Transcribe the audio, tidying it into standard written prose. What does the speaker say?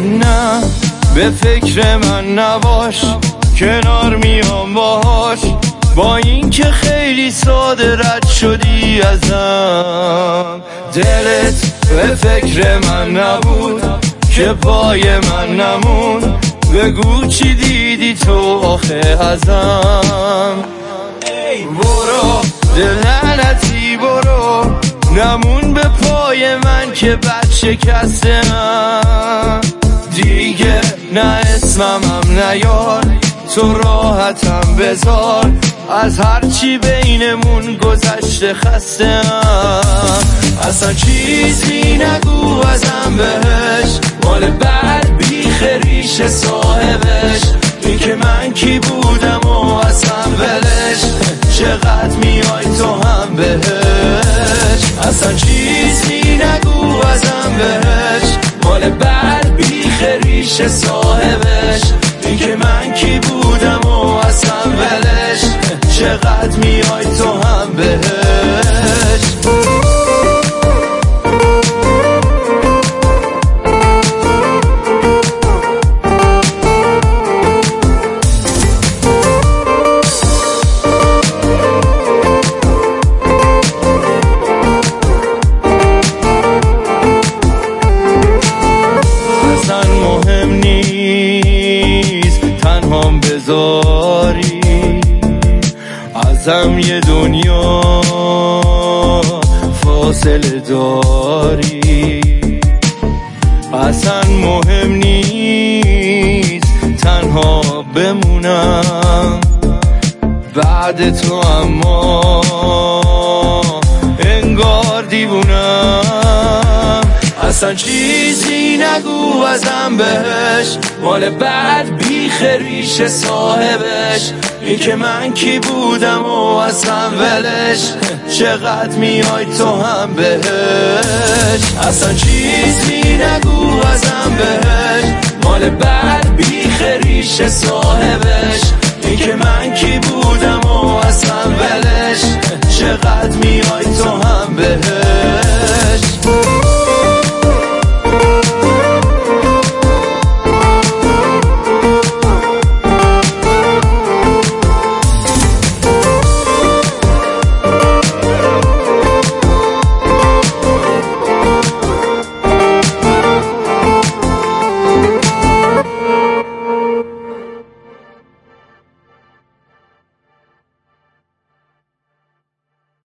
نه به فکر من نباش، کنار میام باهاش، با این که خیلی ساده رد شدی ازم. دلت به فکر من نبود که پای من نمون، بگو چی دیدی تو آخه ازم. برو دلنتی برو، نمون به پای من که بد شکستم. دیگه نه اسمم نیار، تو راحتم بذار، از هرچی بینمون گذشته خستم. اصلا چیزی نگو ازم بهش، مال بعد بیخ ریش صاحبش. این که من کی بودم و اصلا ولش، چقدر میای تو هم بهش. اصلا چیزی نگو ازم بهش، مال بعد بیخ ریش صاحبش. این که من کی بودم و اصلا ولش، چقدر میای تو هم بهش. بذاری ازم یه دنیا فاصله داری، اصلا مهم نیست تنها بمونم بعد تو، اما انگار دیوونم. اصلا چیزی نگو ازم بهش، مال بعد بیخ ریش صاحبش. این که من کی بودم و اصلا ولش، چقدر میای تو هم بهش. اصلا چیزی نگو ازم بهش، مال بعد بیخ ریش صاحبش. این که من کی بودم و اصلا ولش، چقدر میای تو هم بهش.